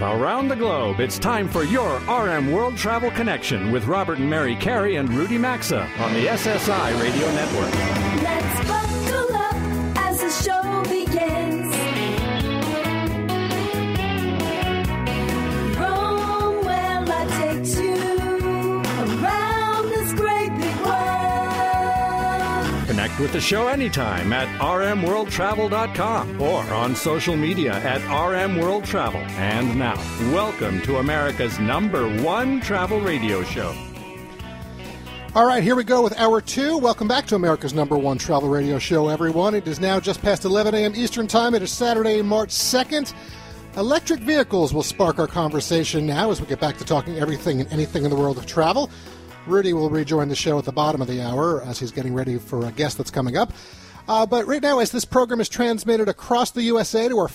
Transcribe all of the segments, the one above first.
around the globe, it's time for your RM World Travel Connection with Robert and Mary Carey and Rudy Maxa on the SSI Radio Network. Let's buckle up as the show begins. Rome, where life takes you around this great big world. Connect with the show anytime at rmworldtravel.com or on social media at RM World Travel. And now, welcome to America's #1 travel radio show. All right, here we go with Hour 2. Welcome back to America's #1 travel radio show, everyone. It is now just past 11 a.m. Eastern Time. It is Saturday, March 2nd. Electric vehicles will spark our conversation now as we get back to talking everything and anything in the world of travel. Rudy will rejoin the show at the bottom of the hour as he's getting ready for a guest that's coming up. But right now, as this program is transmitted across the USA to our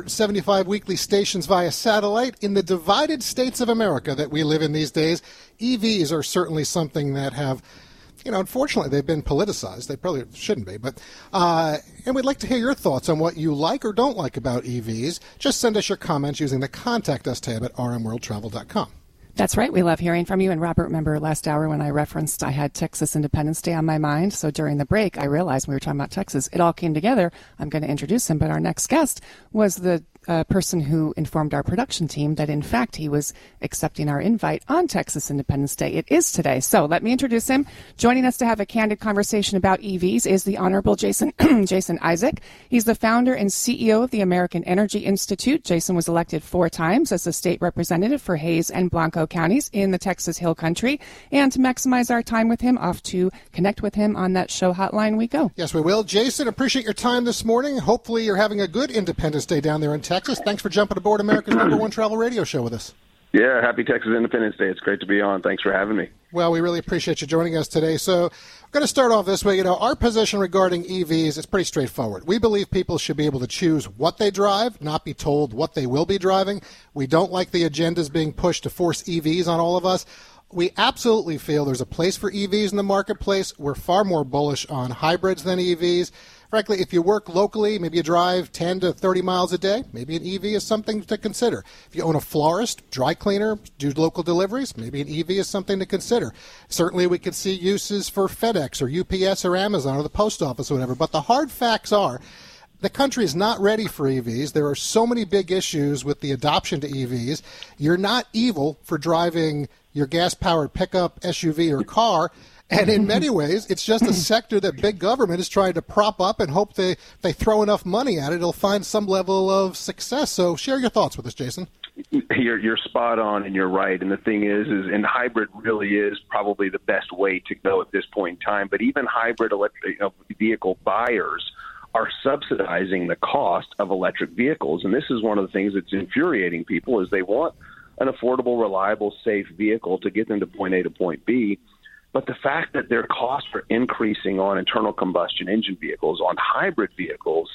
575 weekly stations via satellite, in the divided states of America that we live in these days, EVs are certainly something that have, unfortunately, they've been politicized. They probably shouldn't be. But and we'd like to hear your thoughts on what you like or don't like about EVs. Just send us your comments using the Contact Us tab at rmworldtravel.com. That's right. We love hearing from you. And Robert, remember last hour when I referenced I had Texas Independence Day on my mind. So during the break, I realized when we were talking about Texas, it all came together. I'm going to introduce him. But our next guest was the person who informed our production team that, in fact, he was accepting our invite on Texas Independence Day. It is today. So let me introduce him. Joining us to have a candid conversation about EVs is the Honorable Jason Isaac. He's the founder and CEO of the American Energy Institute. Jason was elected 4 times as a state representative for Hays and Blanco counties in the Texas Hill Country. And to maximize our time with him, off to connect with him on that show hotline we go. Yes, we will. Jason, appreciate your time this morning. Hopefully you're having a good Independence Day down there in Texas. Thanks for jumping aboard America's #1 travel radio show with us. Yeah, happy Texas Independence Day. It's great to be on. Thanks for having me. Well, we really appreciate you joining us today. So I'm going to start off this way. Our position regarding EVs is pretty straightforward. We believe people should be able to choose what they drive, not be told what they will be driving. We don't like the agendas being pushed to force EVs on all of us. We absolutely feel there's a place for EVs in the marketplace. We're far more bullish on hybrids than EVs. Frankly, if you work locally, maybe you drive 10 to 30 miles a day, maybe an EV is something to consider. If you own a florist, dry cleaner, do local deliveries, maybe an EV is something to consider. Certainly we could see uses for FedEx or UPS or Amazon or the post office or whatever, but the hard facts are the country is not ready for EVs. There are so many big issues with the adoption to EVs. You're not evil for driving your gas-powered pickup, SUV, or car. And in many ways, it's just a sector that big government is trying to prop up and hope they throw enough money at it, it'll find some level of success. So share your thoughts with us, Jason. You're spot on, and you're right. And the thing is and hybrid really is probably the best way to go at this point in time. But even hybrid electric vehicle buyers are subsidizing the cost of electric vehicles. And this is one of the things that's infuriating people is they want an affordable, reliable, safe vehicle to get them to point A to point B. But the fact that their costs are increasing on internal combustion engine vehicles, on hybrid vehicles,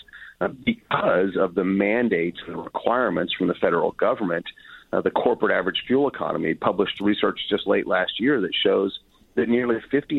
because of the mandates and requirements from the federal government, the corporate average fuel economy published research just late last year that shows that nearly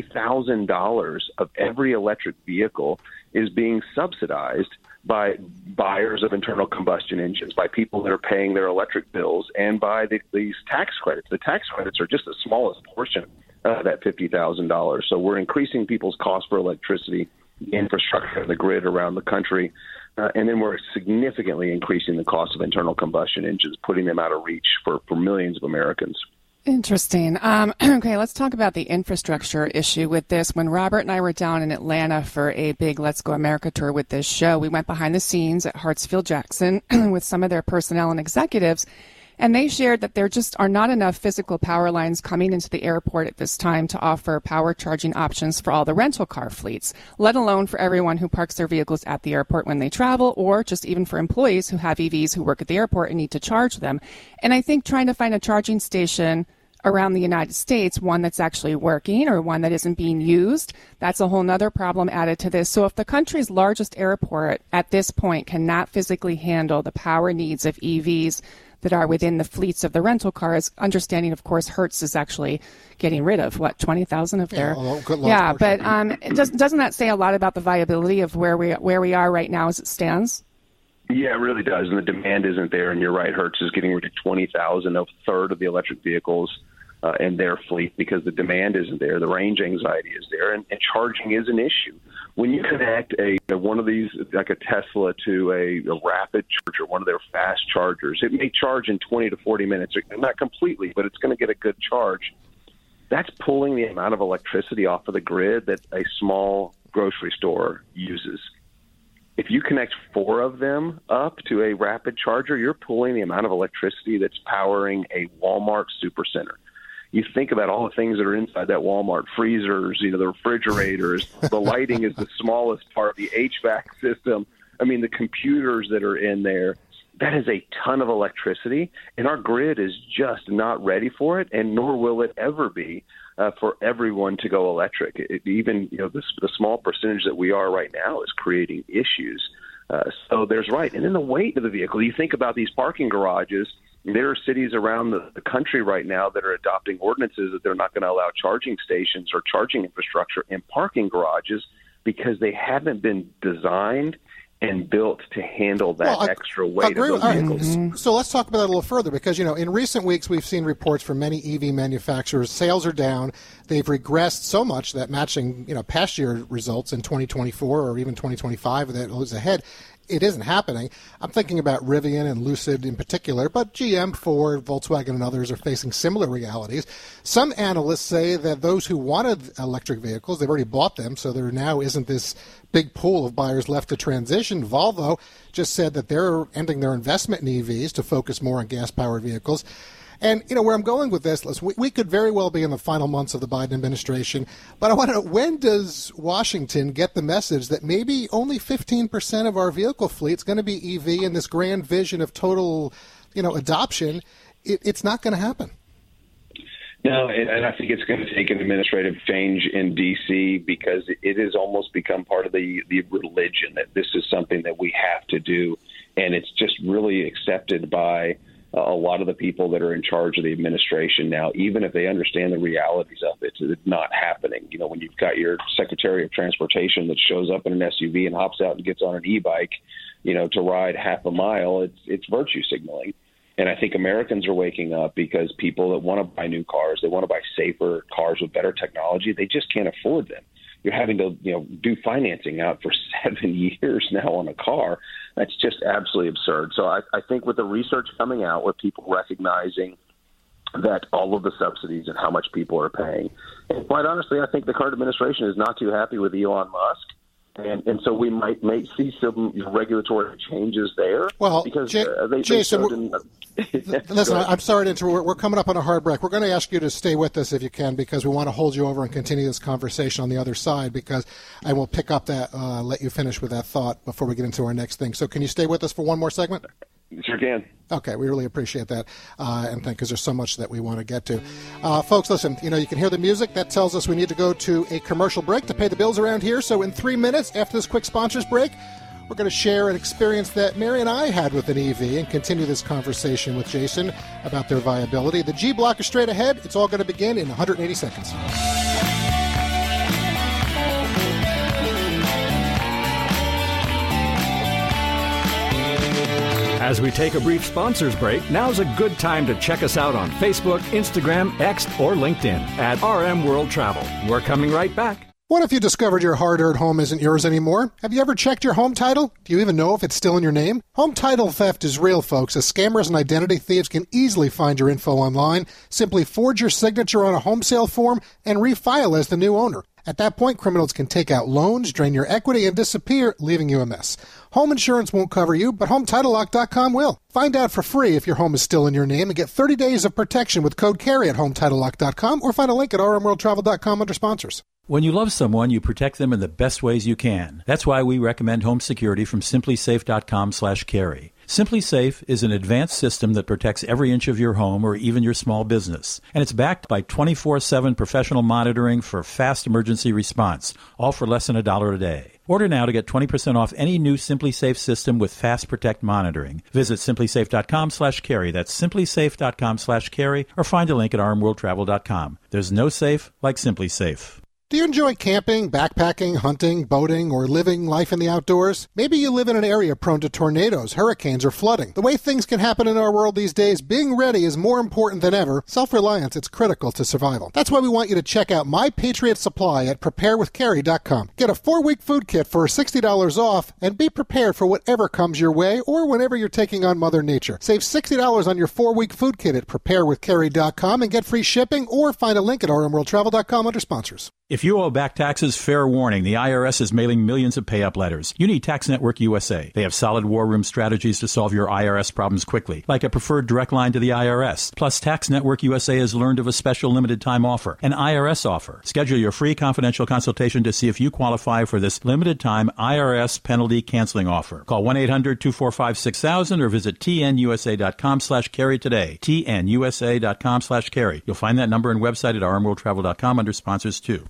$50,000 of every electric vehicle is being subsidized by buyers of internal combustion engines, by people that are paying their electric bills, and by these tax credits. The tax credits are just the smallest portion of that $50,000. So we're increasing people's cost for electricity, infrastructure, the grid around the country, and then we're significantly increasing the cost of internal combustion engines, putting them out of reach for millions of Americans. Interesting. Okay, let's talk about the infrastructure issue with this. When Robert and I were down in Atlanta for a big Let's Go America tour with this show, we went behind the scenes at Hartsfield-Jackson with some of their personnel and executives, and they shared that there just are not enough physical power lines coming into the airport at this time to offer power charging options for all the rental car fleets, let alone for everyone who parks their vehicles at the airport when they travel, or just even for employees who have EVs who work at the airport and need to charge them. And I think trying to find a charging station around the United States, one that's actually working or one that isn't being used, that's a whole nother problem added to this. So if the country's largest airport at this point cannot physically handle the power needs of EVs that are within the fleets of the rental cars, understanding, of course, Hertz is actually getting rid of, 20,000 of their... Yeah, but doesn't that say a lot about the viability of where we are right now as it stands? Yeah, it really does, and the demand isn't there. And you're right, Hertz is getting rid of 20,000, a third of the electric vehicles in their fleet because the demand isn't there. The range anxiety is there, and charging is an issue. When you connect one of these, like a Tesla, to a rapid charger, one of their fast chargers, it may charge in 20 to 40 minutes. Not completely, but it's going to get a good charge. That's pulling the amount of electricity off of the grid that a small grocery store uses. If you connect 4 of them up to a rapid charger, you're pulling the amount of electricity that's powering a Walmart supercenter. You think about all the things that are inside that Walmart: freezers, the refrigerators, the lighting is the smallest part, the HVAC system. I mean, the computers that are in there. That is a ton of electricity, and our grid is just not ready for it, and nor will it ever be for everyone to go electric. The small percentage that we are right now is creating issues. So there's and then the weight of the vehicle. You think about these parking garages. There are cities around the country right now that are adopting ordinances that they're not going to allow charging stations or charging infrastructure in parking garages because they haven't been designed and built to handle that extra weight of those vehicles. So let's talk about that a little further because, in recent weeks we've seen reports from many EV manufacturers. Sales are down. They've regressed so much that matching, past year results in 2024 or even 2025 that was ahead, it isn't happening. I'm thinking about Rivian and Lucid in particular, but GM, Ford, Volkswagen, and others are facing similar realities. Some analysts say that those who wanted electric vehicles, they've already bought them, so there now isn't this big pool of buyers left to transition. Volvo just said that they're ending their investment in EVs to focus more on gas-powered vehicles. And, where I'm going with this, we could very well be in the final months of the Biden administration, but I want to know, when does Washington get the message that maybe only 15% of our vehicle fleet is going to be EV, and this grand vision of total, adoption, it's not going to happen? No, and I think it's going to take an administrative change in D.C. because it has almost become part of the religion that this is something that we have to do, and it's just really accepted by a lot of the people that are in charge of the administration now, even if they understand the realities of it. It's not happening. When you've got your Secretary of Transportation that shows up in an SUV and hops out and gets on an e-bike, to ride half a mile, it's virtue signaling. And I think Americans are waking up because people that want to buy new cars, they want to buy safer cars with better technology, they just can't afford them. You're having to, do financing out for 7 years now on a car. That's just absolutely absurd. So I think with the research coming out, with people recognizing that all of the subsidies and how much people are paying, and quite honestly, I think the current administration is not too happy with Elon Musk. And so we might see some regulatory changes there. Well, because Jason, listen, I'm sorry to interrupt. We're coming up on a hard break. We're going to ask you to stay with us if you can, because we want to hold you over and continue this conversation on the other side, because I will pick up that, let you finish with that thought before we get into our next thing. So can you stay with us for one more segment? Sure can. Okay, we really appreciate that, and because there's so much that we want to get to. Folks, listen, you can hear the music. That tells us we need to go to a commercial break to pay the bills around here. So in 3 minutes, after this quick sponsors break, we're going to share an experience that Mary and I had with an EV and continue this conversation with Jason about their viability. The G Block is straight ahead. It's all going to begin in 180 seconds. As we take a brief sponsors break, now's a good time to check us out on Facebook, Instagram, X, or LinkedIn at RM World Travel. We're coming right back. What if you discovered your hard-earned home isn't yours anymore? Have you ever checked your home title? Do you even know if it's still in your name? Home title theft is real, folks, as scammers and identity thieves can easily find your info online. Simply forge your signature on a home sale form and refile as the new owner. At that point, criminals can take out loans, drain your equity, and disappear, leaving you a mess. Home insurance won't cover you, but HomeTitleLock.com will. Find out for free if your home is still in your name and get 30 days of protection with code CARRY at HomeTitleLock.com, or find a link at rmworldtravel.com under sponsors. When you love someone, you protect them in the best ways you can. That's why we recommend home security from SimpliSafe.com/carry. SimpliSafe is an advanced system that protects every inch of your home or even your small business. And it's backed by 24/7 professional monitoring for fast emergency response, all for less than $1 a day. Order now to get 20% off any new SimpliSafe system with Fast Protect monitoring. Visit SimpliSafe.com/carry. That's SimpliSafe.com/carry, or find a link at rmworldtravel.com. There's no safe like SimpliSafe. Do you enjoy camping, backpacking, hunting, boating, or living life in the outdoors? Maybe you live in an area prone to tornadoes, hurricanes, or flooding. The way things can happen in our world these days, being ready is more important than ever. Self-reliance, it's critical to survival. That's why we want you to check out My Patriot Supply at preparewithcarry.com. Get a 4-week food kit for $60 off and be prepared for whatever comes your way or whenever you're taking on Mother Nature. Save $60 on your 4-week food kit at preparewithcarry.com and get free shipping, or find a link at rmworldtravel.com under sponsors. If you owe back taxes, fair warning. The IRS is mailing millions of pay-up letters. You need Tax Network USA. They have solid war room strategies to solve your IRS problems quickly, like a preferred direct line to the IRS. Plus, Tax Network USA has learned of a special limited-time offer, an IRS offer. Schedule your free confidential consultation to see if you qualify for this limited-time IRS penalty canceling offer. Call 1-800-245-6000 or visit tnusa.com/carry today. tnusa.com/carry. You'll find that number and website at rmworldtravel.com under sponsors too.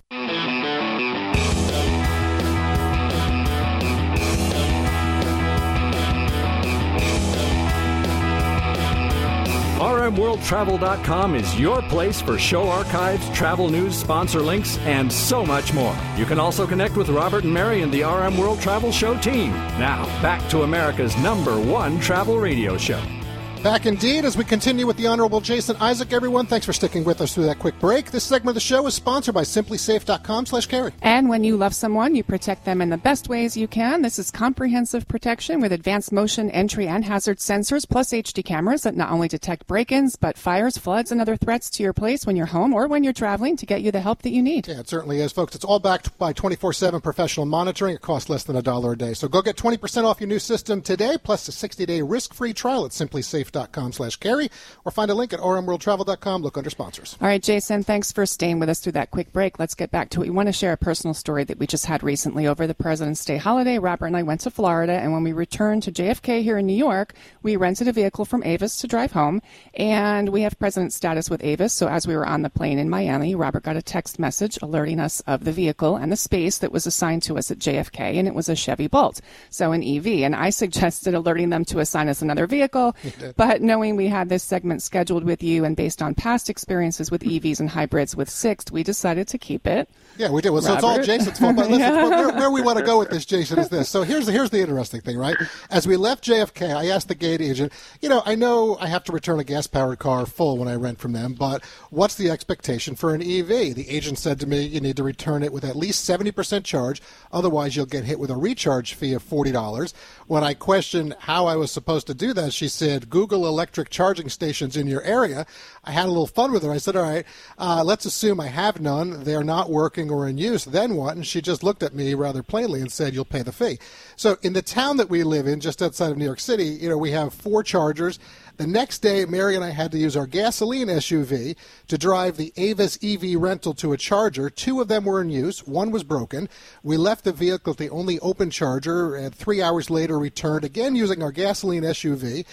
rmworldtravel.com is your place for show archives, travel news, sponsor links, and so much more. You can also connect with Robert and Mary and the RM World Travel Show team. Now, back to America's #1 travel radio show. Back indeed as we continue with the Honorable Jason Isaac, everyone. Thanks for sticking with us through that quick break. This segment of the show is sponsored by simplysafe.com/carry. And when you love someone, you protect them in the best ways you can. This is comprehensive protection with advanced motion, entry, and hazard sensors, plus HD cameras that not only detect break-ins, but fires, floods, and other threats to your place when you're home or when you're traveling to get you the help that you need. Yeah, it certainly is, folks. It's all backed by 24/7 professional monitoring. It costs less than $1 a day. So go get 20% off your new system today, plus a 60-day risk-free trial at simplysafe.com/carry, or find a link at rmworldtravel.com. Look under sponsors. All right, Jason, thanks for staying with us through that quick break. Let's get back to it. We want to share a personal story that we just had recently over the President's Day holiday. Robert and I went to Florida, and when we returned to JFK here in New York, we rented a vehicle from Avis to drive home, and we have President status with Avis. So as we were on the plane in Miami, Robert got a text message alerting us of the vehicle and the space that was assigned to us at JFK, and it was a Chevy Bolt, so an EV. And I suggested alerting them to assign us another vehicle, but knowing we had this segment scheduled with you and based on past experiences with EVs and hybrids with Sixt, we decided to keep it. Yeah, we did. Well, so it's all Jason's fault. But listen, where we want to go with this, Jason, is this. So here's the interesting thing, right? As we left JFK, I asked the gate agent, I know I have to return a gas-powered car full when I rent from them, but what's the expectation for an EV? The agent said to me, you need to return it with at least 70% charge, otherwise you'll get hit with a recharge fee of $40. When I questioned how I was supposed to do that, she said, Google electric charging stations in your area. I had a little fun with her. I said, all right, let's assume I have none. They're not working or in use. Then what? And she just looked at me rather plainly and said, you'll pay the fee. So in the town that we live in, just outside of New York City, we have 4 chargers. The next day, Mary and I had to use our gasoline SUV to drive the Avis EV rental to a charger. 2 of them were in use. 1 was broken. We left the vehicle at the only open charger, and 3 hours later returned, again using our gasoline SUV.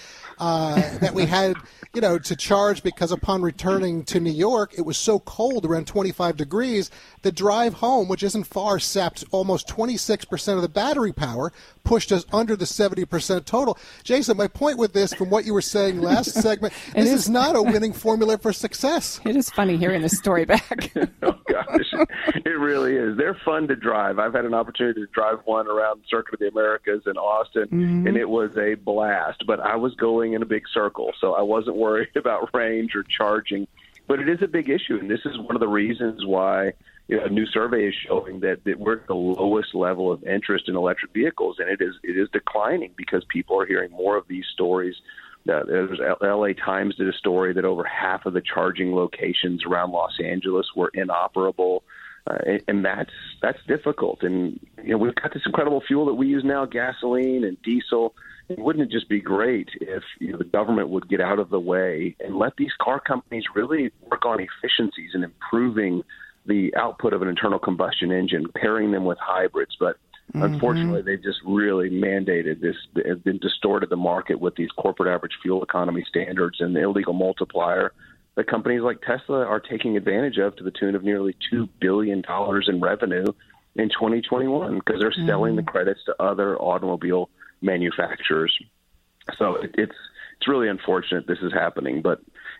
That we had, to charge, because upon returning to New York, it was so cold, around 25 degrees. The drive home, which isn't far, sapped almost 26% of the battery power, pushed us under the 70% total. Jason, my point with this, from what you were saying last segment, this is not a winning formula for success. It is funny hearing this story back. Oh, gosh. It really is. They're fun to drive. I've had an opportunity to drive one around the Circuit of the Americas in Austin, and it was a blast. But I was going in a big circle, so I wasn't worried about range or charging. But it is a big issue, and this is one of the reasons why a new survey is showing that we're at the lowest level of interest in electric vehicles, and it is declining because people are hearing more of these stories. There's LA Times did a story that over half of the charging locations around Los Angeles were inoperable, and that's difficult. And we've got this incredible fuel that we use now, gasoline and diesel. Wouldn't it just be great if the government would get out of the way and let these car companies really work on efficiencies and improving the output of an internal combustion engine, pairing them with hybrids? But unfortunately, they've just really mandated this, have been distorted the market with these corporate average fuel economy standards and the illegal multiplier that companies like Tesla are taking advantage of to the tune of nearly $2 billion in revenue in 2021 because they're selling the credits to other automobile manufacturers. So it's really unfortunate this is happening, but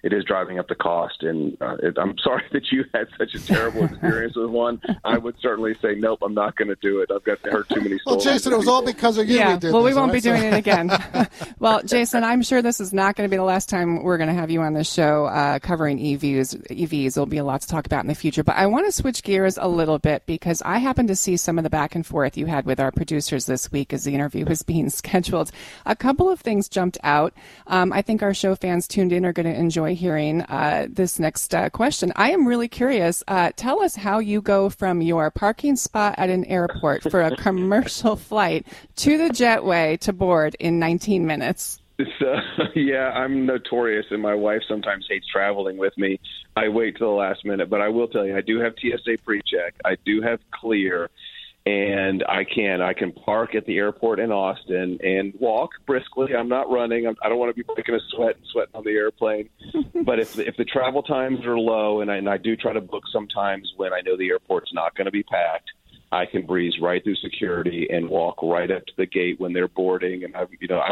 it is driving up the cost. And I'm sorry that you had such a terrible experience with one. I would certainly say, nope, I'm not going to do it. I've heard too many stories. Well, Jason, it was all because of you. Yeah, we did well, this, we won't right? be doing it again. Well, Jason, I'm sure this is not going to be the last time we're going to have you on the show covering EVs. There'll be a lot to talk about in the future. But I want to switch gears a little bit because I happened to see some of the back and forth you had with our producers this week as the interview was being scheduled. A couple of things jumped out. I think our show fans tuned in are going to enjoy hearing this next question. I am really curious. Tell us how you go from your parking spot at an airport for a commercial flight to the jetway to board in 19 minutes. So, yeah, I'm notorious, and my wife sometimes hates traveling with me. I wait till the last minute, but I will tell you, I do have TSA PreCheck. I do have Clear, and I can park at the airport in Austin and walk briskly. I'm not running. I don't want to be breaking a sweat and sweating on the airplane. But if the travel times are low, and I do try to book sometimes when I know the airport's not going to be packed, I can breeze right through security and walk right up to the gate when they're boarding. And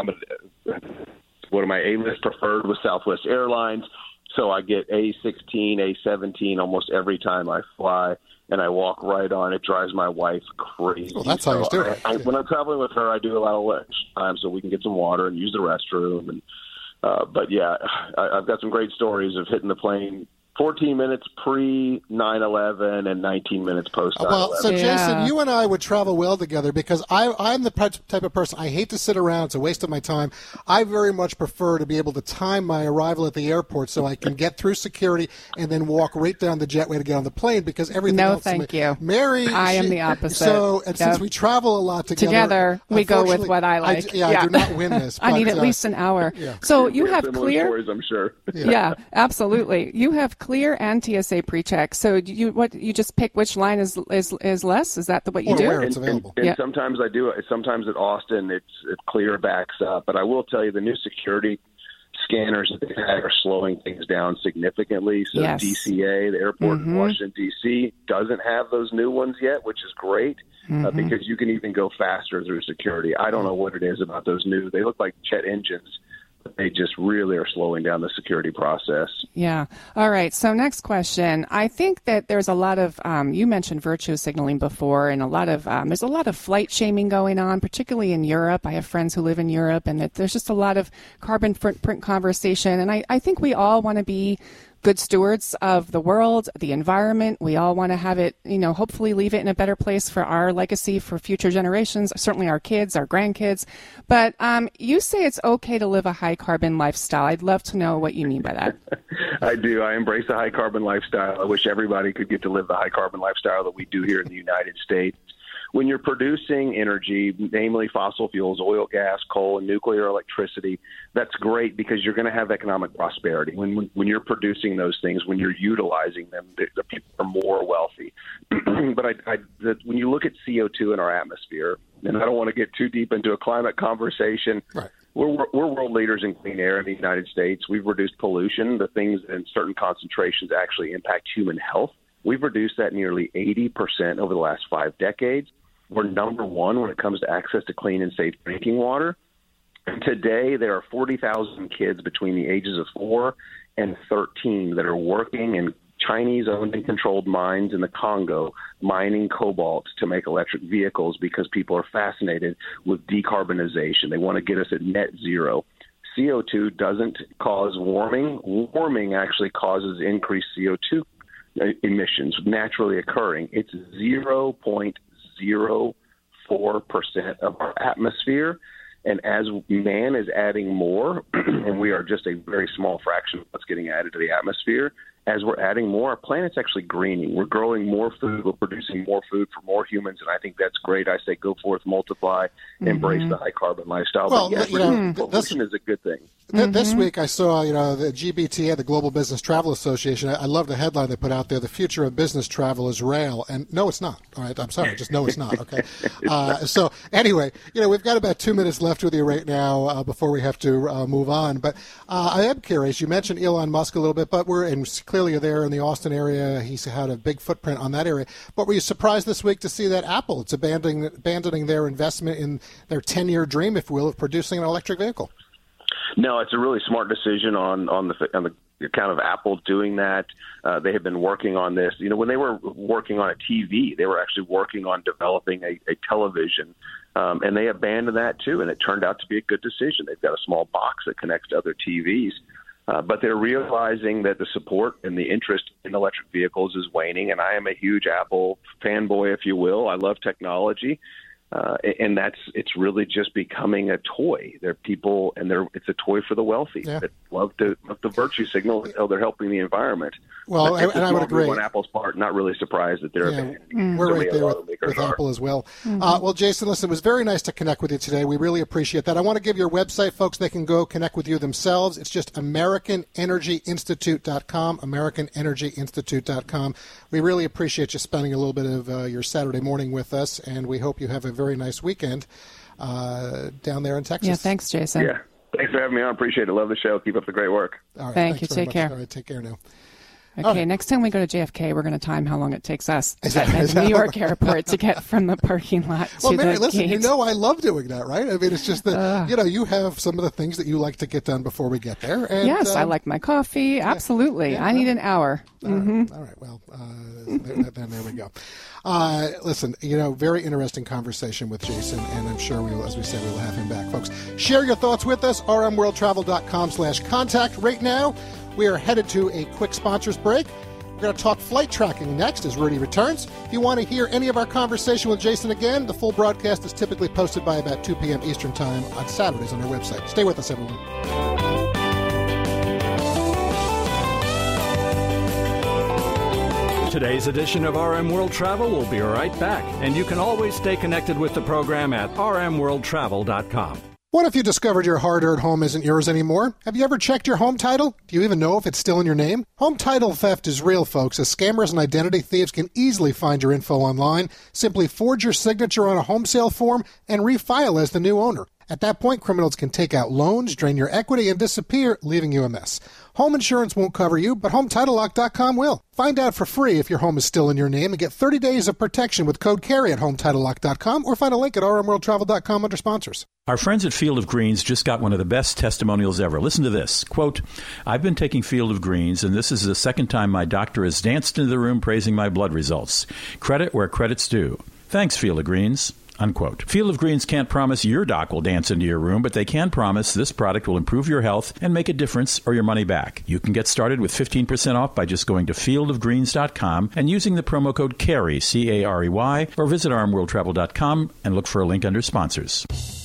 one of my A-list preferred with Southwest Airlines, so I get A16, A17 almost every time I fly, and I walk right on. It drives my wife crazy. Well, that's how you do it. When I'm traveling with her, I do a lot of lunch time so we can get some water and use the restroom. And but yeah, I've got some great stories of hitting the plane 14 minutes pre-9/11 and 19 minutes post-9/11. Well, so Jason, you and I would travel well together because I'm the type of person, I hate to sit around. It's a waste of my time. I very much prefer to be able to time my arrival at the airport so I can get through security and then walk right down the jetway to get on the plane because everything else... No, thank you. Mary... I am the opposite. So, and since we travel a lot together... we go with what I like. I do not win this. I need at least an hour. Yeah. So you have Clear... stories, I'm sure. Yeah, absolutely. You have Clear and TSA PreCheck. So you just pick which line is less? Is that what you do? Where it's available. And sometimes I do it. Sometimes at Austin, it's Clear backs up. But I will tell you, the new security scanners that they have are slowing things down significantly. So yes. DCA, the airport in Washington, D.C., doesn't have those new ones yet, which is great because you can even go faster through security. I don't know what it is about those new. They look like jet engines. They just really are slowing down the security process. Yeah. All right. So next question. I think that there's a lot of, you mentioned virtue signaling before, and there's a lot of flight shaming going on, particularly in Europe. I have friends who live in Europe, and there's just a lot of carbon footprint conversation. And I think we all want to be good stewards of the world, the environment. We all want to have it, hopefully leave it in a better place for our legacy for future generations, certainly our kids, our grandkids. But you say it's okay to live a high carbon lifestyle. I'd love to know what you mean by that. I do. I embrace a high carbon lifestyle. I wish everybody could get to live the high carbon lifestyle that we do here in the United States. When you're producing energy, namely fossil fuels, oil, gas, coal, and nuclear electricity, that's great because you're going to have economic prosperity. When you're producing those things, when you're utilizing them, the people are more wealthy. But when you look at CO2 in our atmosphere, and I don't want to get too deep into a climate conversation, right. We're world leaders in clean air in the United States. We've reduced pollution, the things in certain concentrations actually impact human health. We've reduced that nearly 80% over the last 5 decades. We're number one when it comes to access to clean and safe drinking water. And today, there are 40,000 kids between the ages of 4 and 13 that are working in Chinese-owned and controlled mines in the Congo, mining cobalt to make electric vehicles because people are fascinated with decarbonization. They want to get us at net zero. CO2 doesn't cause warming. Warming actually causes increased CO2 emissions naturally occurring. It's 0.04% of our atmosphere. And as man is adding more, and we are just a very small fraction of what's getting added to the atmosphere, as we're adding more, our planet's actually greening. We're growing more food. We're producing more food for more humans, and I think that's great. I say go forth, multiply, embrace the high-carbon lifestyle. Well, but yes, pollution is a good thing. This week I saw, the GBTA, the Global Business Travel Association. I love the headline they put out there, the future of business travel is rail. And no, it's not. All right, I'm sorry. Just no, it's not. Okay. So anyway, we've got about 2 minutes left with you right now before we have to move on. But I am curious. You mentioned Elon Musk a little bit, but clearly there in the Austin area. He's had a big footprint on that area. But were you surprised this week to see that Apple is abandoning their investment in their 10-year dream, if you will, of producing an electric vehicle? No, it's a really smart decision on the account of Apple doing that. They have been working on this. When they were working on a TV, they were actually working on developing a television, and they abandoned that too, and it turned out to be a good decision. They've got a small box that connects to other TVs. But they're realizing that the support and the interest in electric vehicles is waning, and I am a huge Apple fanboy, if you will. I love technology, and it's really just becoming a toy. They're people, and it's a toy for the wealthy that love the virtue signal until they're helping the environment. Well, and I would agree. On Apple's part, not really surprised that they're abandoning. We're right there with Apple as well. Well, Jason, listen, it was very nice to connect with you today. We really appreciate that. I want to give your website, folks. They can go connect with you themselves. It's just AmericanEnergyInstitute.com, AmericanEnergyInstitute.com. We really appreciate you spending a little bit of your Saturday morning with us, and we hope you have a very nice weekend down there in Texas. Yeah, thanks, Jason. Yeah, thanks for having me on. Appreciate it. Love the show. Keep up the great work. All right, Thank you. Take care. All right, take care now. Okay, next time we go to JFK, we're going to time how long it takes us at New York Airport to get from the parking lot to Mary, the listen, gate. I love doing that, right? I mean, it's just that, you have some of the things that you like to get done before we get there. And, yes, I like my coffee. Absolutely. I need an hour. All right. Well, then there we go. Listen, very interesting conversation with Jason, and I'm sure we will, as we said, we will have him back. Folks, share your thoughts with us, rmworldtravel.com/contact. Right now, we are headed to a quick sponsors break. We're going to talk flight tracking next as Rudy returns. If you want to hear any of our conversation with Jason again, the full broadcast is typically posted by about 2 p.m. Eastern Time on Saturdays on our website. Stay with us, everyone. Today's edition of RM World Travel will be right back, and you can always stay connected with the program at rmworldtravel.com. What if you discovered your hard-earned home isn't yours anymore? Have you ever checked your home title? Do you even know if it's still in your name? Home title theft is real, folks, as scammers and identity thieves can easily find your info online. Simply forge your signature on a home sale form and refile as the new owner. At that point, criminals can take out loans, drain your equity, and disappear, leaving you a mess. Home insurance won't cover you, but HomeTitleLock.com will. Find out for free if your home is still in your name and get 30 days of protection with code CARRY at HomeTitleLock.com, or find a link at rmworldtravel.com under sponsors. Our friends at Field of Greens just got one of the best testimonials ever. Listen to this. Quote, "I've been taking Field of Greens, and this is the second time my doctor has danced into the room praising my blood results. Credit where credit's due. Thanks, Field of Greens." Unquote. Field of Greens can't promise your doc will dance into your room, but they can promise this product will improve your health and make a difference or your money back. You can get started with 15% off by just going to fieldofgreens.com and using the promo code CARRY, C-A-R-E-Y, or visit rmworldtravel.com and look for a link under sponsors.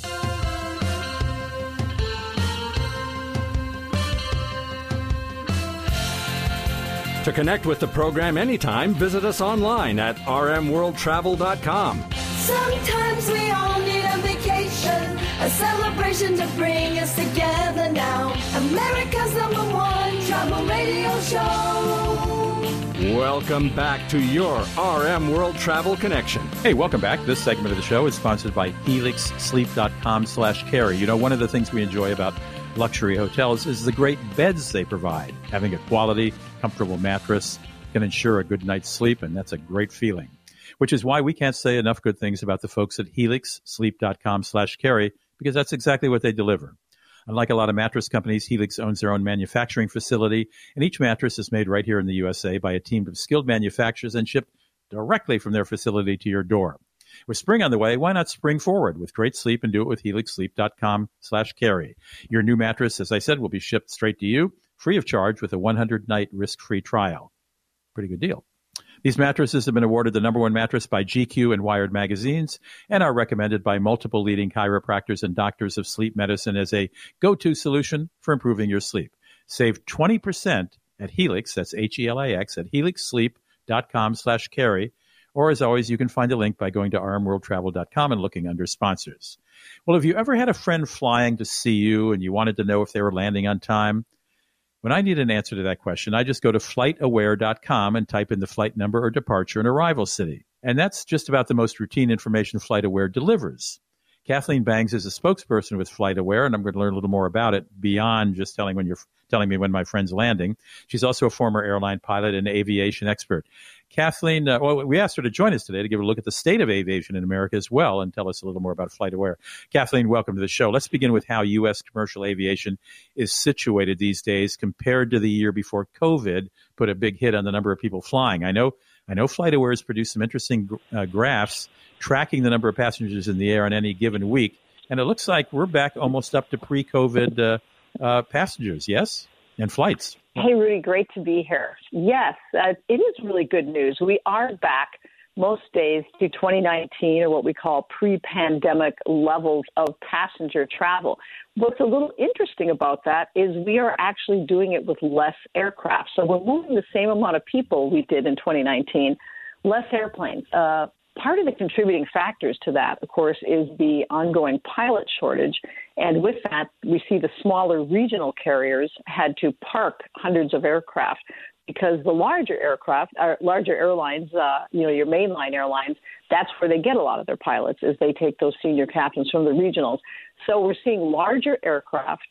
To connect with the program anytime, visit us online at rmworldtravel.com. Sometimes we all need a vacation, a celebration to bring us together now. America's #1 travel radio show. Welcome back to your RM World Travel Connection. Hey, welcome back. This segment of the show is sponsored by HelixSleep.com/carry. One of the things we enjoy about luxury hotels is the great beds they provide. Having a quality, comfortable mattress can ensure a good night's sleep, and that's a great feeling. Which is why we can't say enough good things about the folks at HelixSleep.com/carry, because that's exactly what they deliver. Unlike a lot of mattress companies, Helix owns their own manufacturing facility, and each mattress is made right here in the USA by a team of skilled manufacturers and shipped directly from their facility to your door. With spring on the way, why not spring forward with great sleep and do it with HelixSleep.com/carry. Your new mattress, as I said, will be shipped straight to you, free of charge, with a 100-night risk-free trial. Pretty good deal. These mattresses have been awarded the #1 mattress by GQ and Wired magazines and are recommended by multiple leading chiropractors and doctors of sleep medicine as a go-to solution for improving your sleep. Save 20% at Helix, that's Helix, at HelixSleep.com/carry. Or, as always, you can find a link by going to rmworldtravel.com and looking under sponsors. Well, have you ever had a friend flying to see you and you wanted to know if they were landing on time? When I need an answer to that question, I just go to flightaware.com and type in the flight number or departure and arrival city. And that's just about the most routine information FlightAware delivers. Kathleen Bangs is a spokesperson with FlightAware, and I'm going to learn a little more about it beyond just telling me when my friend's landing. She's also a former airline pilot and aviation expert. Kathleen, we asked her to join us today to give a look at the state of aviation in America as well and tell us a little more about FlightAware. Kathleen, welcome to the show. Let's begin with how U.S. commercial aviation is situated these days compared to the year before COVID put a big hit on the number of people flying. I know FlightAware has produced some interesting graphs tracking the number of passengers in the air on any given week, and it looks like we're back almost up to pre-COVID passengers, yes, and flights. Hey, Rudy, great to be here. Yes, it is really good news. We are back most days to 2019, or what we call pre-pandemic levels of passenger travel. What's a little interesting about that is we are actually doing it with less aircraft. So we're moving the same amount of people we did in 2019, less airplanes. Part of the contributing factors to that, of course, is the ongoing pilot shortage. And with that, we see the smaller regional carriers had to park hundreds of aircraft because the larger airlines, your mainline airlines, that's where they get a lot of their pilots, is they take those senior captains from the regionals. So we're seeing larger aircraft,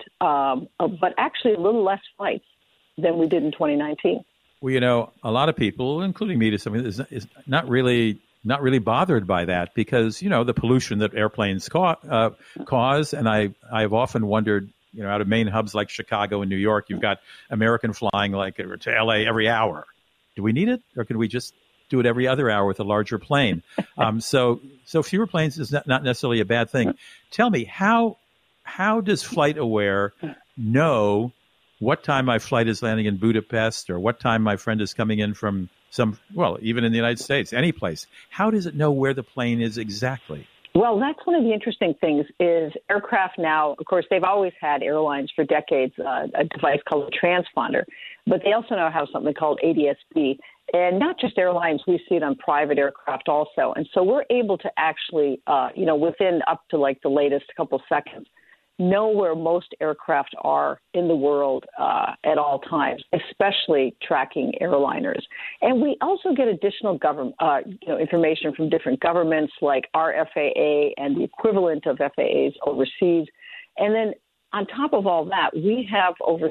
but actually a little less flights than we did in 2019. Well, a lot of people, including me to some extent, is not really bothered by that because, the pollution that airplanes cause. And I've often wondered, out of main hubs like Chicago and New York, you've got American flying like to LA every hour. Do we need it? Or could we just do it every other hour with a larger plane? So fewer planes is not necessarily a bad thing. Tell me, how does FlightAware know what time my flight is landing in Budapest or what time my friend is coming in from even in the United States, any place? How does it know where the plane is exactly? Well, that's one of the interesting things is aircraft now, of course, they've always had airlines for decades, a device called a transponder, but they also now have something called ADS-B. And not just airlines, we see it on private aircraft also. And so we're able to actually, within up to like the latest couple seconds, know where most aircraft are in the world at all times, especially tracking airliners. And we also get additional information from different governments like our FAA and the equivalent of FAAs overseas. And then on top of all that, we have over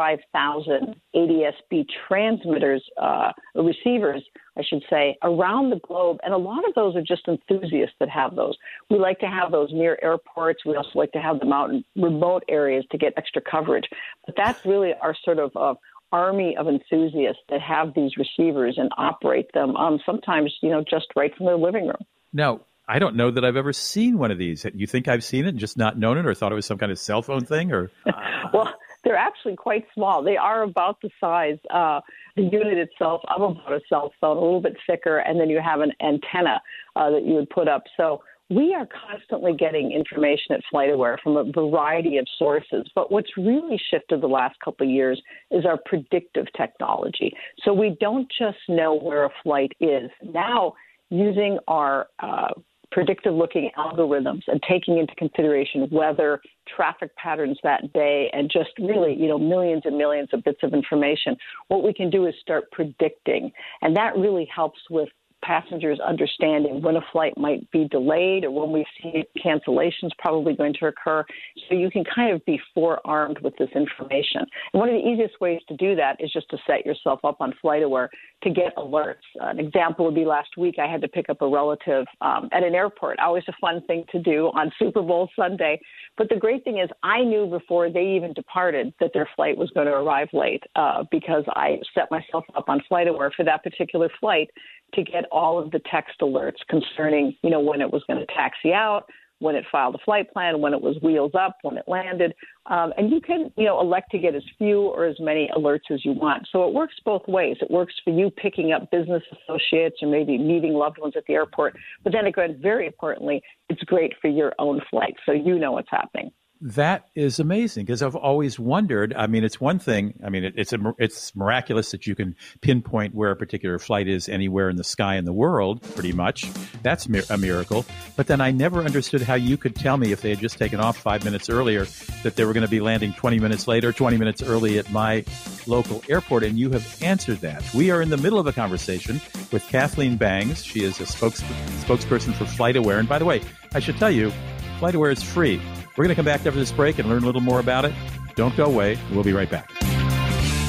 35,000 ADS-B transmitters, receivers, I should say, around the globe. And a lot of those are just enthusiasts that have those. We like to have those near airports. We also like to have them out in remote areas to get extra coverage. But that's really our sort of army of enthusiasts that have these receivers and operate them, sometimes, just right from their living room. Now, I don't know that I've ever seen one of these. You think I've seen it and just not known it or thought it was some kind of cell phone thing? Or Well, they're actually quite small. They are about the size, the unit itself, of about a cell phone, a little bit thicker, and then you have an antenna that you would put up. So we are constantly getting information at FlightAware from a variety of sources. But what's really shifted the last couple of years is our predictive technology. So we don't just know where a flight is. Now, using our predictive looking algorithms and taking into consideration weather, traffic patterns that day, and just really, millions and millions of bits of information, what we can do is start predicting. And that really helps with passengers understanding when a flight might be delayed or when we see cancellations probably going to occur. So you can kind of be forearmed with this information. And one of the easiest ways to do that is just to set yourself up on FlightAware to get alerts. An example would be last week I had to pick up a relative at an airport. Always a fun thing to do on Super Bowl Sunday. But the great thing is I knew before they even departed that their flight was going to arrive late because I set myself up on FlightAware for that particular flight to get all of the text alerts concerning, when it was going to taxi out, when it filed a flight plan, when it was wheels up, when it landed. And you can, elect to get as few or as many alerts as you want. So it works both ways. It works for you picking up business associates or maybe meeting loved ones at the airport. But then again, very importantly, it's great for your own flight. So you know what's happening. That is amazing because I've always wondered. I mean, it's one thing. I mean, it's miraculous that you can pinpoint where a particular flight is anywhere in the sky in the world, pretty much. That's a miracle. But then I never understood how you could tell me if they had just taken off 5 minutes earlier that they were going to be landing 20 minutes later, 20 minutes early at my local airport. And you have answered that. We are in the middle of a conversation with Kathleen Bangs. She is a spokesperson for FlightAware. And by the way, I should tell you, FlightAware is free. We're going to come back after this break and learn a little more about it. Don't go away. We'll be right back.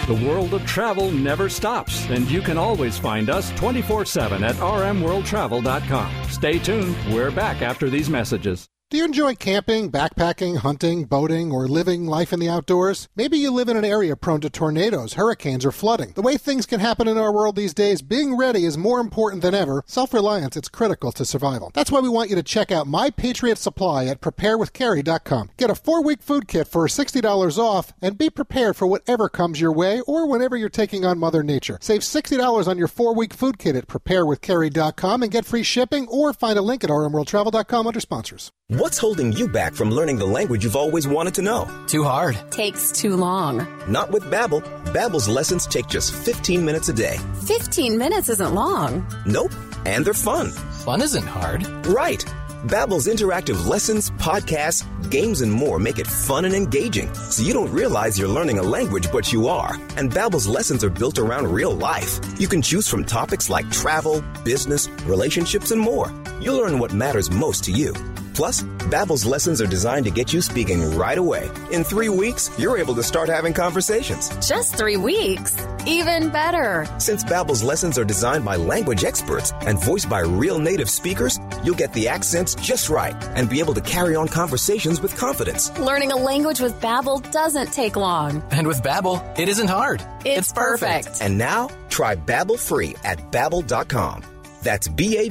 The world of travel never stops, and you can always find us 24/7 at rmworldtravel.com. Stay tuned. We're back after these messages. Do you enjoy camping, backpacking, hunting, boating, or living life in the outdoors? Maybe you live in an area prone to tornadoes, hurricanes, or flooding. The way things can happen in our world these days, being ready is more important than ever. Self-reliance, it's critical to survival. That's why we want you to check out My Patriot Supply at preparewithcarry.com. Get a 4-week food kit for $60 off and be prepared for whatever comes your way or whenever you're taking on Mother Nature. Save $60 on your 4-week food kit at preparewithcarry.com and get free shipping, or find a link at rmworldtravel.com under sponsors. What's holding you back from learning the language you've always wanted to know? Too hard. Takes too long. Not with Babbel. Babbel's lessons take just 15 minutes a day. 15 minutes isn't long. Nope. And they're fun. Fun isn't hard. Right. Babbel's interactive lessons, podcasts, games, and more make it fun and engaging, so you don't realize you're learning a language, but you are. And Babbel's lessons are built around real life. You can choose from topics like travel, business, relationships, and more. You'll learn what matters most to you. Plus, Babbel's lessons are designed to get you speaking right away. In 3 weeks, you're able to start having conversations. Just 3 weeks? Even better. Since Babbel's lessons are designed by language experts and voiced by real native speakers, you'll get the accents just right and be able to carry on conversations with confidence. Learning a language with Babbel doesn't take long. And with Babbel, it isn't hard. It's perfect. And now, try Babbel free at Babbel.com. That's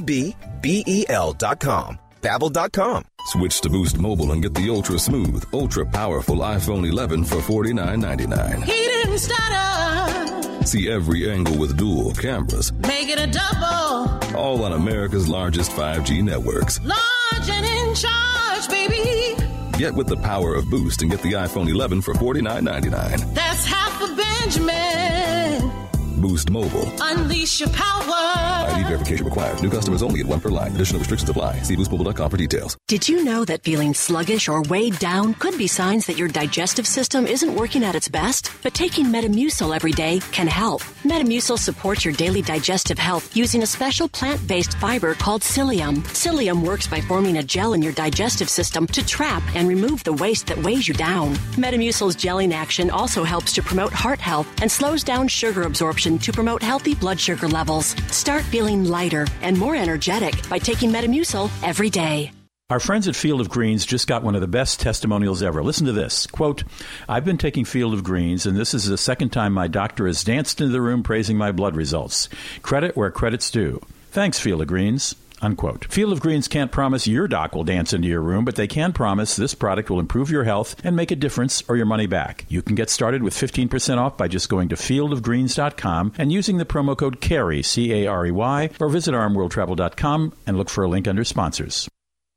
Babbel.com. Babbel.com. Switch to Boost Mobile and get the ultra-smooth, ultra-powerful iPhone 11 for $49.99. He didn't stutter. See every angle with dual cameras. Make it a double. All on America's largest 5G networks. Large and in charge, baby. Get with the power of Boost and get the iPhone 11 for $49.99. That's half a Benjamin. Boost Mobile. Unleash your power. ID verification required. New customers only at 1 per line. Additional restrictions apply. See boostmobile.com for details. Did you know that feeling sluggish or weighed down could be signs that your digestive system isn't working at its best? But taking Metamucil every day can help. Metamucil supports your daily digestive health using a special plant-based fiber called psyllium. Psyllium works by forming a gel in your digestive system to trap and remove the waste that weighs you down. Metamucil's gelling action also helps to promote heart health and slows down sugar absorption to promote healthy blood sugar levels. Start feeling lighter and more energetic by taking Metamucil every day. Our friends at Field of Greens just got one of the best testimonials ever. Listen to this. Quote, I've been taking Field of Greens, and this is the second time my doctor has danced into the room praising my blood results. Credit where credit's due. Thanks, Field of Greens. Unquote. Field of Greens can't promise your doc will dance into your room, but they can promise this product will improve your health and make a difference or your money back. You can get started with 15% off by just going to fieldofgreens.com and using the promo code CAREY, C-A-R-E-Y, or visit rmworldtravel.com and look for a link under sponsors.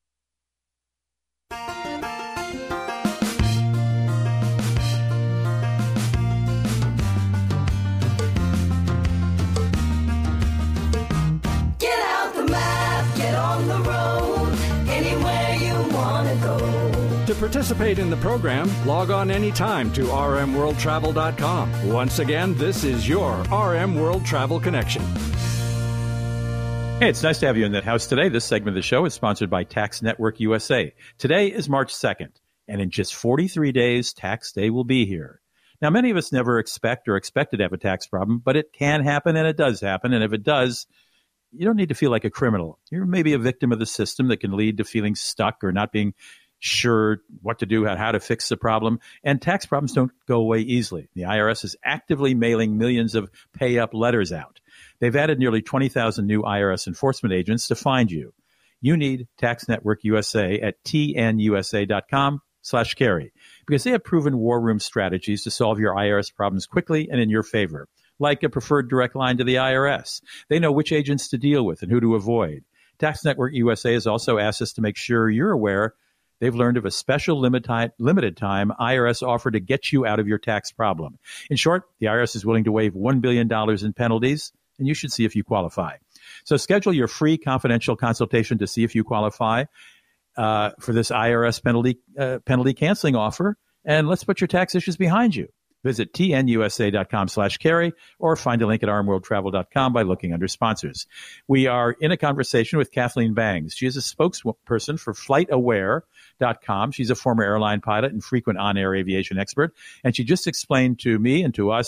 To participate in the program, log on anytime to rmworldtravel.com. Once again, this is your RM World Travel Connection. Hey, it's nice to have you in the house today. This segment of the show is sponsored by Tax Network USA. Today is March 2nd, and in just 43 days, Tax Day will be here. Now, many of us never expect or expected to have a tax problem, but it can happen, and it does happen. And if it does, you don't need to feel like a criminal. You're maybe a victim of the system that can lead to feeling stuck or not being sure what to do, how to fix the problem. And tax problems don't go away easily. The IRS is actively mailing millions of pay-up letters out. They've added nearly 20,000 new IRS enforcement agents to find you. You need Tax Network USA at tnusa.com/carry because they have proven war room strategies to solve your IRS problems quickly and in your favor, like a preferred direct line to the IRS. They know which agents to deal with and who to avoid. Tax Network USA has also asked us to make sure you're aware they've learned of a special limited time IRS offer to get you out of your tax problem. In short, the IRS is willing to waive $1 billion in penalties, and you should see if you qualify. So schedule your free confidential consultation to see if you qualify for this IRS penalty canceling offer, and let's put your tax issues behind you. Visit tnusa.com/carry or find a link at rmworldtravel.com by looking under sponsors. We are in a conversation with Kathleen Bangs. She is a spokesperson for FlightAware.com. She's a former airline pilot and frequent on-air aviation expert, and she just explained to me and to us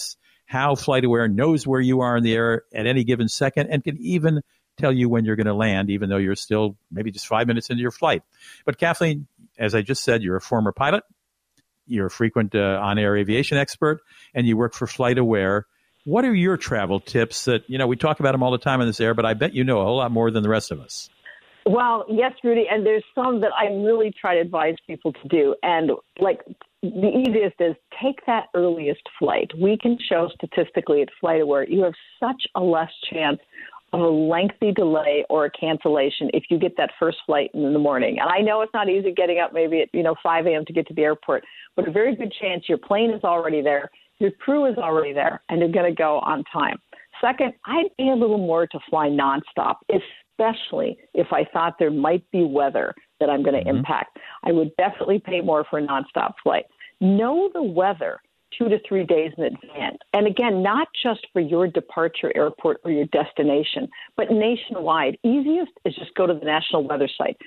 how FlightAware knows where you are in the air at any given second and can even tell you when you're going to land, even though you're still maybe just 5 minutes into your flight. But Kathleen, as I just said, you're a former pilot, you're a frequent on-air aviation expert, and you work for FlightAware. What are your travel tips that, we talk about them all the time on this air, but I bet you know a whole lot more than the rest of us. Well, yes, Rudy, and there's some that I really try to advise people to do. And the easiest is take that earliest flight. We can show statistically at FlightAware you have such a less chance of a lengthy delay or a cancellation if you get that first flight in the morning. And I know it's not easy getting up maybe at 5 a.m. to get to the airport, but a very good chance your plane is already there, your crew is already there, and you're going to go on time. Second, I'd pay a little more to fly nonstop, especially if I thought there might be weather that I'm going to impact. I would definitely pay more for a nonstop flight. Know the weather 2 to 3 days in advance. And again, not just for your departure airport or your destination, but nationwide. Easiest is just go to the National Weather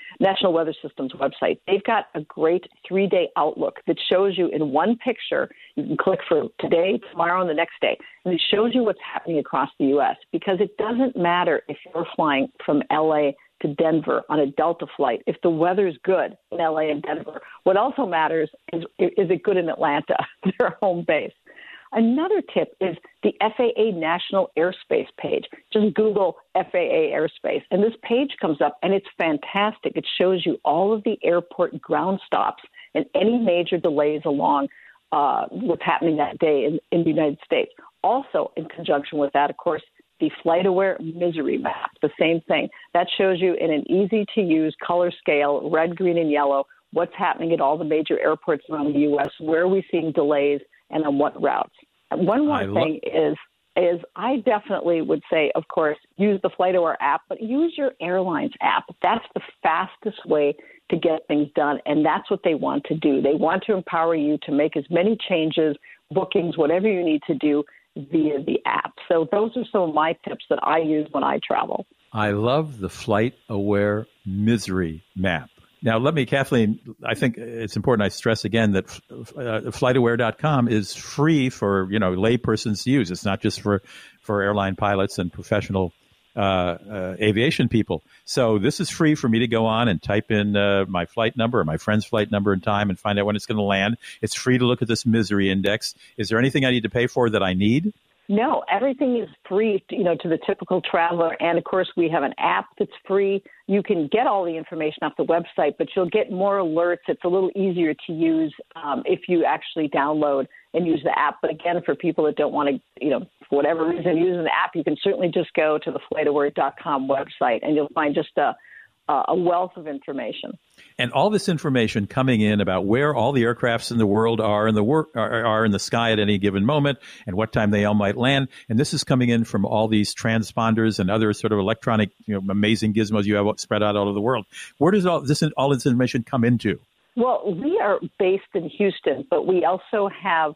System's website. They've got a great 3-day outlook that shows you in one picture. You can click for today, tomorrow, and the next day. And it shows you what's happening across the U.S. because it doesn't matter if you're flying from L.A. to Denver on a Delta flight. If the weather's good in LA and Denver, what also matters is it good in Atlanta, their home base. Another tip is the FAA National Airspace page. Just Google FAA Airspace, and this page comes up, and it's fantastic. It shows you all of the airport ground stops and any major delays along what's happening that day in the United States. Also, in conjunction with that, of course, the FlightAware Misery Map, the same thing. That shows you in an easy-to-use color scale, red, green, and yellow, what's happening at all the major airports around the U.S., where are we seeing delays, and on what routes. And one more thing is I definitely would say, of course, use the FlightAware app, but use your airline's app. That's the fastest way to get things done, and that's what they want to do. They want to empower you to make as many changes, bookings, whatever you need to do, via the app. So those are some of my tips that I use when I travel. I love the FlightAware Misery Map. Now, Kathleen, I think it's important I stress again that FlightAware.com is free for, laypersons to use. It's not just for airline pilots and professional aviation people. So this is free for me to go on and type in my flight number or my friend's flight number and time and find out when it's going to land. It's free to look at this misery index. Is there anything I need to pay for that I need? No, everything is free, to the typical traveler. And of course, we have an app that's free. You can get all the information off the website, but you'll get more alerts. It's a little easier to use if you actually download and use the app. But again, for people that don't want to, for whatever reason, use the app, you can certainly just go to the FlightAware.com website, and you'll find just a wealth of information. And all this information coming in about where all the aircrafts in the world are in the sky at any given moment and what time they all might land. And this is coming in from all these transponders and other sort of electronic, amazing gizmos you have spread out all over the world. Where does all this information come into? Well, we are based in Houston, but we also have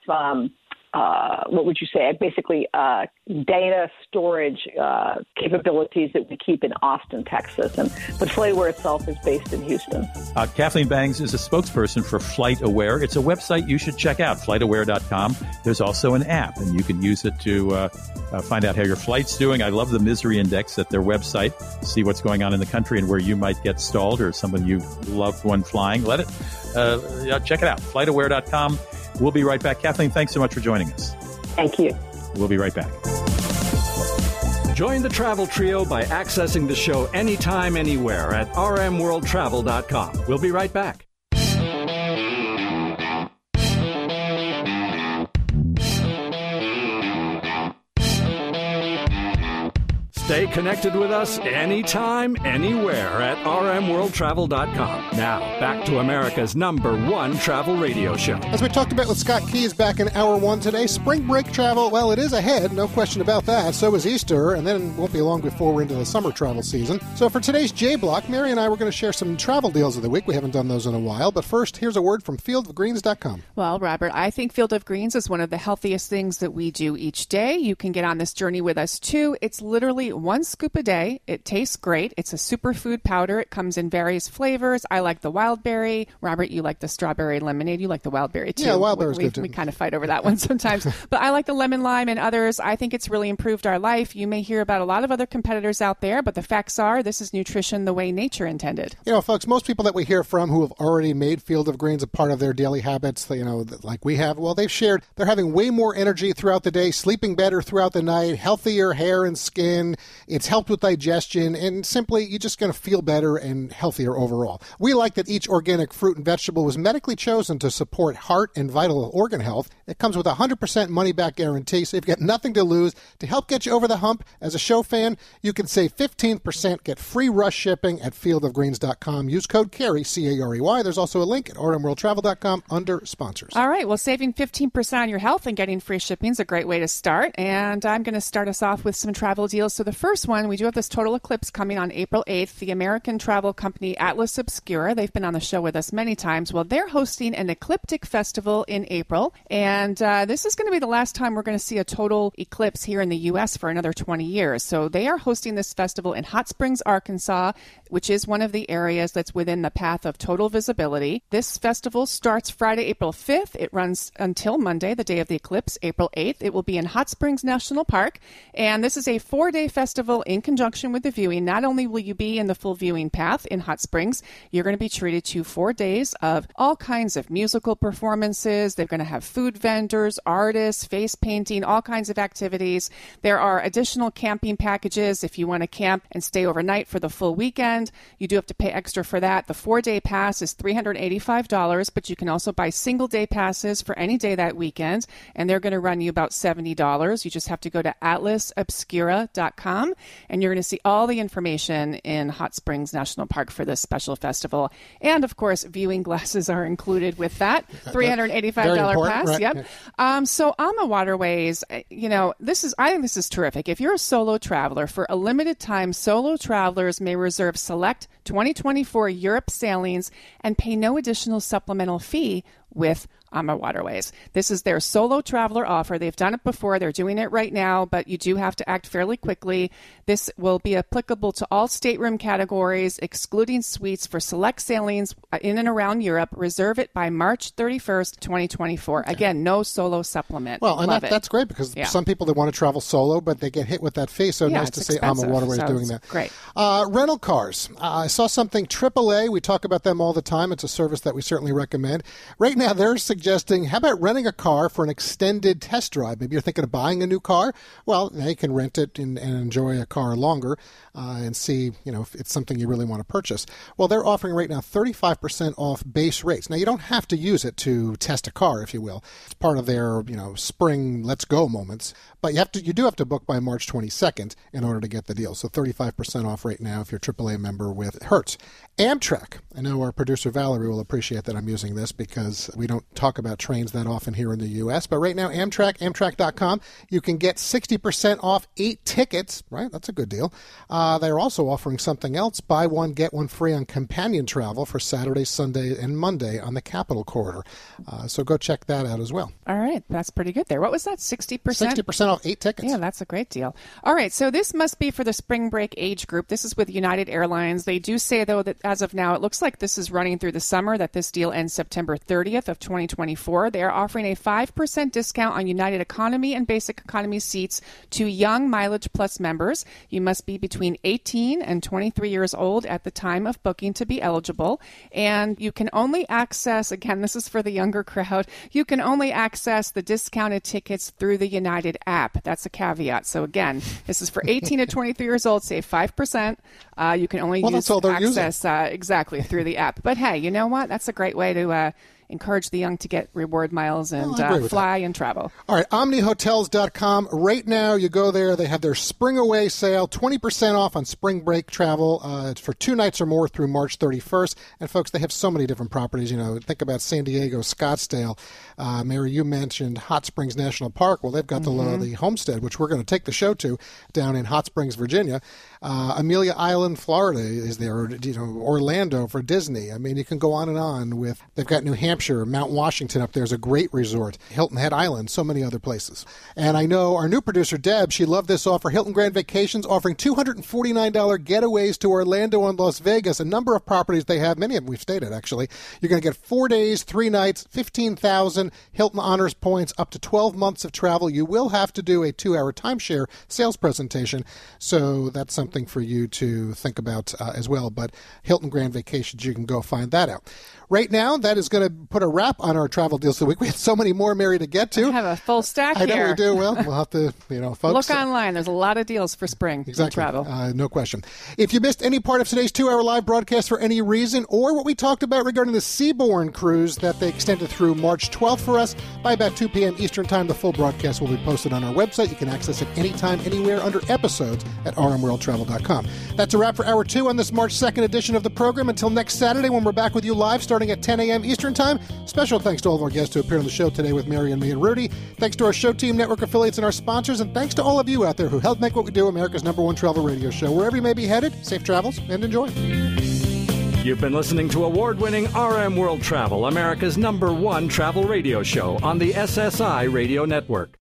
what would you say, basically data storage capabilities that we keep in Austin, Texas. But FlightAware itself is based in Houston. Kathleen Bangs is a spokesperson for FlightAware. It's a website you should check out, FlightAware.com. There's also an app, and you can use it to find out how your flight's doing. I love the misery index at their website. See what's going on in the country and where you might get stalled or someone you loved when flying. Check it out, FlightAware.com. We'll be right back. Kathleen, thanks so much for joining us. Thank you. We'll be right back. Join the Travel Trio by accessing the show anytime, anywhere at rmworldtravel.com. We'll be right back. Stay connected with us anytime, anywhere at rmworldtravel.com. Now, back to America's #1 travel radio show. As we talked about with Scott Keys back in Hour 1 today, spring break travel, well, it is ahead, no question about that. So is Easter, and then it won't be long before we're into the summer travel season. So for today's J-Block, Mary and I were going to share some travel deals of the week. We haven't done those in a while. But first, here's a word from fieldofgreens.com. Well, Robert, I think Field of Greens is one of the healthiest things that we do each day. You can get on this journey with us, too. It's literally 1 scoop a day. It tastes great. It's a superfood powder. It comes in various flavors. I like the wild berry. Robert, you like the strawberry lemonade. You like the wild berry, too. Yeah, wild berry's good, too. We kind of fight over that one sometimes. But I like the lemon lime and others. I think it's really improved our life. You may hear about a lot of other competitors out there, but the facts are this is nutrition the way nature intended. You know, folks, most people that we hear from who have already made Field of Greens a part of their daily habits, you know, like we have, well, they've shared they're having way more energy throughout the day, sleeping better throughout the night, healthier hair and skin. It's helped with digestion, and simply you're just going to feel better and healthier overall. We like that each organic fruit and vegetable was medically chosen to support heart and vital organ health. It comes with a 100% money-back guarantee, so you've got nothing to lose. To help get you over the hump, as a show fan, you can save 15%, get free rush shipping at fieldofgreens.com. Use code CAREY, C-A-R-E-Y. There's also a link at rmworldtravel.com under sponsors. All right, well, saving 15% on your health and getting free shipping is a great way to start, and I'm going to start us off with some travel deals. So the first one, we do have this total eclipse coming on April 8th. The American travel company Atlas Obscura, they've been on the show with us many times. Well, they're hosting an ecliptic festival in April, and this is going to be the last time we're going to see a total eclipse here in the U.S. for another 20 years. So they are hosting this festival in Hot Springs, Arkansas, which is one of the areas that's within the path of total visibility. This festival starts Friday, April 5th. It runs until Monday, the day of the eclipse, April 8th. It will be in Hot Springs National Park, and this is a 4-day festival in conjunction with the viewing. Not only will you be in the full viewing path in Hot Springs, you're going to be treated to 4 days of all kinds of musical performances. They're going to have food vendors, artists, face painting, all kinds of activities. There are additional camping packages if you want to camp and stay overnight for the full weekend. You do have to pay extra for that. The 4-day pass is $385, but you can also buy single-day passes for any day that weekend, and they're going to run you about $70. You just have to go to atlasobscura.com, and you're going to see all the information in Hot Springs National Park for this special festival. And, of course, viewing glasses are included with that. $385 pass. Right? Yep. So AMA Waterways, you know, I think this is terrific. If you're a solo traveler, for a limited time, solo travelers may reserve select 2024 Europe sailings and pay no additional supplemental fee with AMA Waterways. This is their solo traveler offer. They've done it before. They're doing it right now, but you do have to act fairly quickly. This will be applicable to all stateroom categories, excluding suites for select sailings in and around Europe. Reserve it by March 31st, 2024. Okay. Again, no solo supplement. Well, and that's great because some people, they want to travel solo, but they get hit with that fee. So nice to see AMA Waterways doing that. Great. Rental cars. I saw something, AAA. We talk about them all the time. It's a service that we certainly recommend. Right now, they're suggesting, how about renting a car for an extended test drive? Maybe you're thinking of buying a new car. Well, now you can rent it and enjoy a car longer and see, you know, if it's something you really want to purchase. Well, they're offering right now 35% off base rates. Now, you don't have to use it to test a car, if you will. It's part of their, you know, spring let's go moments. But you do have to book by March 22nd in order to get the deal. So 35% off right now if you're a AAA member with Hertz. Amtrak. I know our producer Valerie will appreciate that I'm using this because we don't talk about trains that often here in the U.S. But right now, Amtrak.com, you can get 60% off 8 tickets. Right? That's a good deal. They're also offering something else. Buy one, get one free on companion travel for Saturday, Sunday, and Monday on the Capital Corridor. So go check that out as well. All right. That's pretty good there. What was that? 60%? 60% off 8 tickets. Yeah, that's a great deal. All right. So this must be for the spring break age group. This is with United Airlines. They do say, though, that as of now, it looks like this is running through the summer, that this deal ends September 30th of 2024. They are offering a 5% discount on United Economy and Basic Economy seats to young Mileage Plus members. You must be between 18 and 23 years old at the time of booking to be eligible. And you can only access, again, this is for the younger crowd, you can only access the discounted tickets through the United app. That's a caveat. So again, this is for 18 to 23 years old, save 5%. You can only use access exactly through the app. But hey, you know what? That's a great way to encourage the young to get reward miles and fly and travel. All right, OmniHotels.com. Right now, you go there. They have their Spring Away sale, 20% off on spring break travel. It's for 2 nights or more through March 31st. And, folks, they have so many different properties. You know, think about San Diego, Scottsdale. Mary, you mentioned Hot Springs National Park. Well, they've got the Homestead, which we're going to take the show to down in Hot Springs, Virginia. Amelia Island, Florida is there. You know, Orlando for Disney. I mean, you can go on and on with. They've got New Hampshire Hampshire, Mount Washington up there is a great resort. Hilton Head Island, so many other places. And I know our new producer, Deb, she loved this offer. Hilton Grand Vacations offering $249 getaways to Orlando and Las Vegas. A number of properties they have, many of them we've stayed at, actually. You're going to get 4 days, 3 nights, 15,000 Hilton Honors points, up to 12 months of travel. You will have to do a 2-hour timeshare sales presentation, so that's something for you to think about as well. But Hilton Grand Vacations, you can go find that out. Right now, that is going to put a wrap on our travel deals of the week. We have so many more, Mary, to get to. I have a full stack here. I know we do. Well, we'll have to, folks. Look online. There's a lot of deals for spring travel. No question. If you missed any part of today's 2-hour live broadcast for any reason, or what we talked about regarding the Seabourn cruise that they extended through March 12th for us, by about 2 p.m. Eastern Time, the full broadcast will be posted on our website. You can access it anytime, anywhere, under episodes at rmworldtravel.com. That's a wrap for Hour 2 on this March 2nd edition of the program. Until next Saturday, when we're back with you live starting at 10 a.m. Eastern Time. Special thanks to all of our guests who appeared on the show today with Mary and me and Rudy. Thanks to our show team, network affiliates, and our sponsors. And thanks to all of you out there who help make what we do America's #1 travel radio show. Wherever you may be headed, safe travels and enjoy. You've been listening to award-winning RM World Travel, America's #1 travel radio show on the SSI Radio Network.